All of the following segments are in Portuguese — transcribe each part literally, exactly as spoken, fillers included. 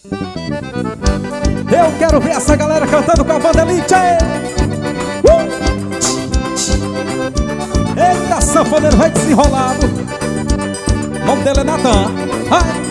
Eu quero ver essa galera cantando com a banda Elite. uh! Eita, sanfoneiro vai desenrolado. O nome dele é Natan. Vai.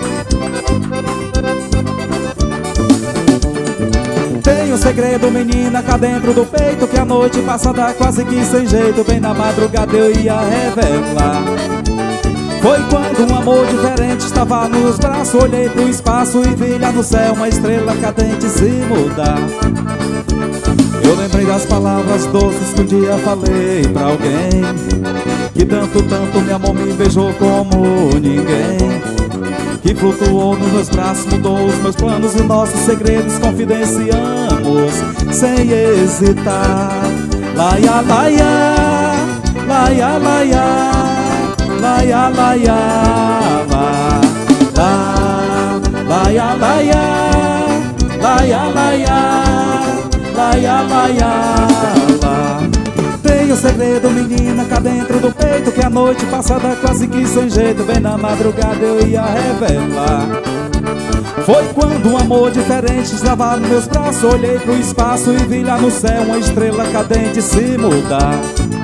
Tem um segredo, menina, cá dentro do peito, que a noite passada quase que sem jeito, bem na madrugada eu ia revelar. Foi quando um amor diferente estava nos braços, olhei pro espaço e vi lá no céu uma estrela cadente se mudar. Eu lembrei das palavras doces que um dia falei pra alguém, que tanto, tanto meu amor me beijou como ninguém, que flutuou nos meus braços, mudou os meus planos e nossos segredos confidenciamos sem hesitar. Laia, laia, laia, laia, laia, laia, la, laia, laia, laia, laia, laia, laia, la. Tem um segredo, menina, cá dentro do peito, que a noite passada quase que sem jeito, bem na madrugada eu ia revelar. Foi quando um amor diferente estava nos meus braços, olhei pro espaço e vi lá no céu uma estrela cadente se mudar.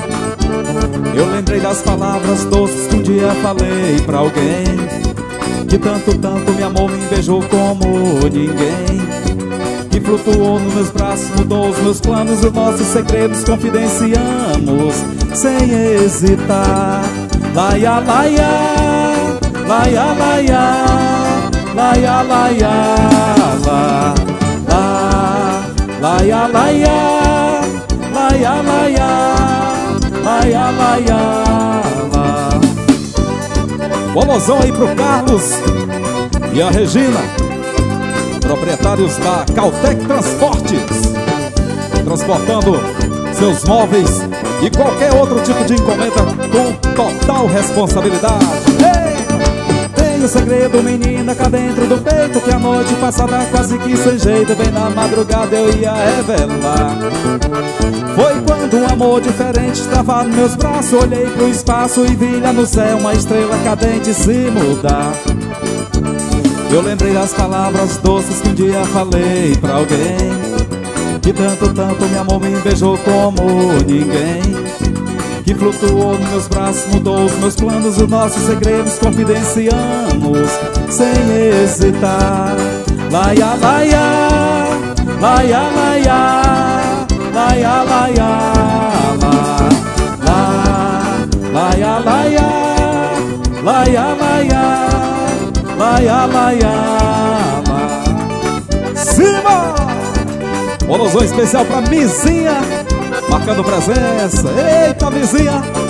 Eu lembrei das palavras doces que um dia falei pra alguém, que tanto, tanto meu amor me beijou como ninguém, que flutuou nos meus braços, mudou os meus planos e nossos segredos confidenciamos sem hesitar. Laia, laia, laia, laia, laia, laia, la, la, laia, laia, laia, laia, laia, laia, la. Bolosão aí pro Carlos e a Regina, proprietários da Cautec Transportes, transportando seus móveis e qualquer outro tipo de encomenda com total responsabilidade. Ei! Tem um segredo, menina, cá dentro do peito, que a noite passada quase que sem jeito, bem na madrugada eu ia revelar. Foi quando um amor diferente estava nos meus braços, olhei pro espaço e vi lá no céu uma estrela cadente se mudar. Eu lembrei das palavras doces que um dia falei pra alguém, que tanto, tanto meu amor me beijou como ninguém, que flutuou nos meus braços, mudou os meus planos e nossos segredos confidenciamos sem hesitar. Laia, laia, laia, laia, laia, laia, la, la, laia, laia, laia, laia, laia, laia, la. Cima! Bolosão especial pra Mizinha, marcando presença. Eita, Mizinha!